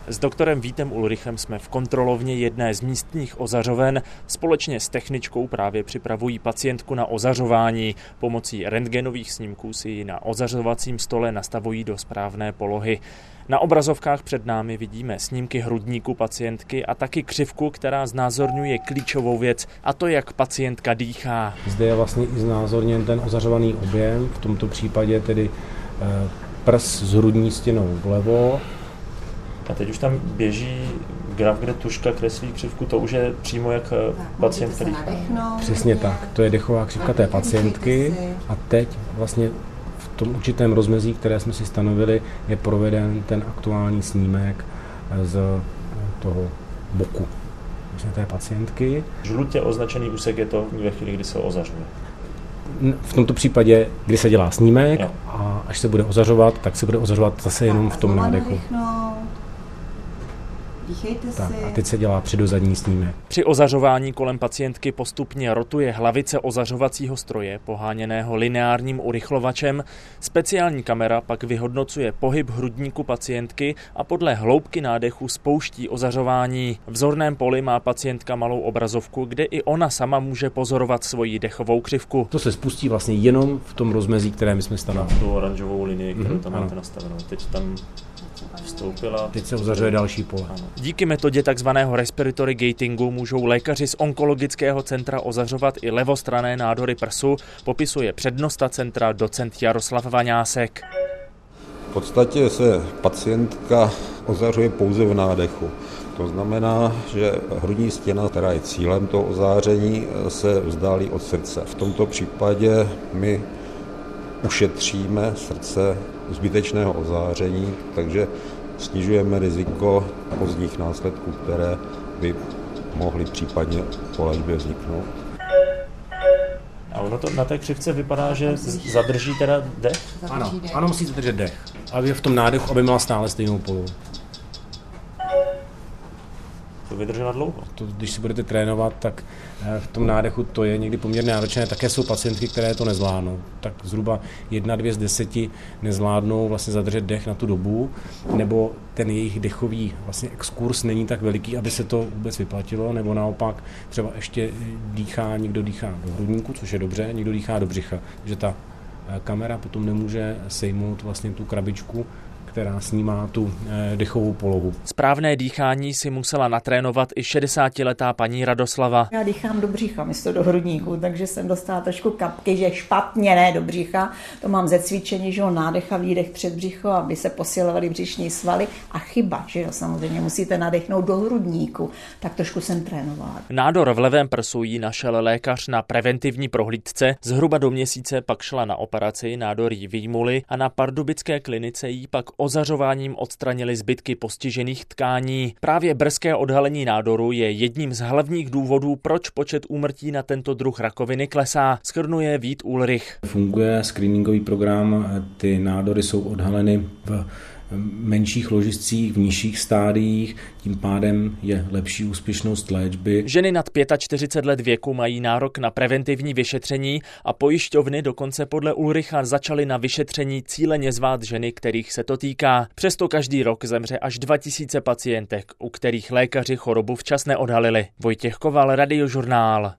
S doktorem Vítem Ulrichem jsme v kontrolovně jedné z místních ozařoven. Společně s techničkou právě připravují pacientku na ozařování. Pomocí rentgenových snímků si ji na ozařovacím stole nastavují do správné polohy. Na obrazovkách před námi vidíme snímky hrudníku pacientky a taky křivku, která znázorňuje klíčovou věc, a to, jak pacientka dýchá. Zde je vlastně i znázorněn ten ozařovaný objem, v tomto případě tedy prs s hrudní stěnou vlevo. A teď už tam běží graf, kde tužka kreslí křivku, to už je přímo jak pacientka dýchá. Přesně tak, to je dechová křivka té pacientky a teď vlastně v tom určitém rozmezí, které jsme si stanovili, je proveden ten aktuální snímek z toho boku vlastně té pacientky. Žlutě označený úsek je to ve chvíli, kdy se ozařuje. V tomto případě, kdy se dělá snímek a až se bude ozařovat, tak se bude ozařovat zase jenom v tom nádechu. Tak, a teď se dělá předozadní snímek. Při ozařování kolem pacientky postupně rotuje hlavice ozařovacího stroje, poháněného lineárním urychlovačem. Speciální kamera pak vyhodnocuje pohyb hrudníku pacientky a podle hloubky nádechu spouští ozařování. V zorném poli má pacientka malou obrazovku, kde i ona sama může pozorovat svoji dechovou křivku. To se spustí vlastně jenom v tom rozmezí, které my jsme stanovili. Tu oranžovou linii, kterou tam máte nastavenou. Teď tam vstoupila. Teď se ozařuje další pole. Díky metodě takzvaného respiratory gatingu můžou lékaři z onkologického centra ozařovat i levostranné nádory prsu, popisuje přednosta centra docent Jaroslav Vaňásek. V podstatě se pacientka ozařuje pouze v nádechu. To znamená, že hrudní stěna, která je cílem toho ozáření, se vzdálí od srdce. V tomto případě my ušetříme srdce zbytečného ozáření, takže snižujeme riziko pozdních následků, které by mohly případně po léčbě vzniknout. A ono to na té křivce vypadá, že zadrží teda dech? Ano, musí zadržet dech, aby v tom nádechu, aby měla stále stejnou polohu. To vydržela dlouho. To, když si budete trénovat, tak v tom nádechu to je někdy poměrně náročné. Také jsou pacientky, které to nezvládnou. Tak zhruba 1-2 z 10 nezvládnou vlastně zadržet dech na tu dobu, nebo ten jejich dechový vlastně exkurs není tak veliký, aby se to vůbec vyplatilo, nebo naopak třeba ještě někdo dýchá do hrudníku, což je dobře, někdo dýchá do břicha. Takže ta kamera potom nemůže sejmout vlastně tu krabičku, která snímá tu dechovou polohu. Správné dýchání si musela natrénovat i 60letá paní Radoslava. Já dýchám do břicha místo do hrudníku, takže jsem dostala trošku kapky, že špatně, ne do břicha. To mám ze cvičení, že nádech a výdech před břicho, aby se posilovaly břišní svaly. A chyba, že jo, samozřejmě musíte nadechnout do hrudníku. Tak trošku jsem trénovala. Nádor v levém prsu jí našel lékař na preventivní prohlídce. Zhruba do měsíce pak šla na operaci, nádor jí vyjmuli a na pardubické klinice jí pak ozařováním odstranili zbytky postižených tkání. Právě brzké odhalení nádoru je jedním z hlavních důvodů, proč počet úmrtí na tento druh rakoviny klesá, shrnuje Vít Ulrich. Funguje screeningový program, ty nádory jsou odhaleny v menších ložiscích, v nižších stádiích, tím pádem je lepší úspěšnost léčby. Ženy nad 45 let věku mají nárok na preventivní vyšetření a pojišťovny dokonce podle Ulricha začaly na vyšetření cíleně zvát ženy, kterých se to týká. Přesto každý rok zemře až 2000 pacientek, u kterých lékaři chorobu včas neodhalili. Vojtěch Koval, Radiožurnál.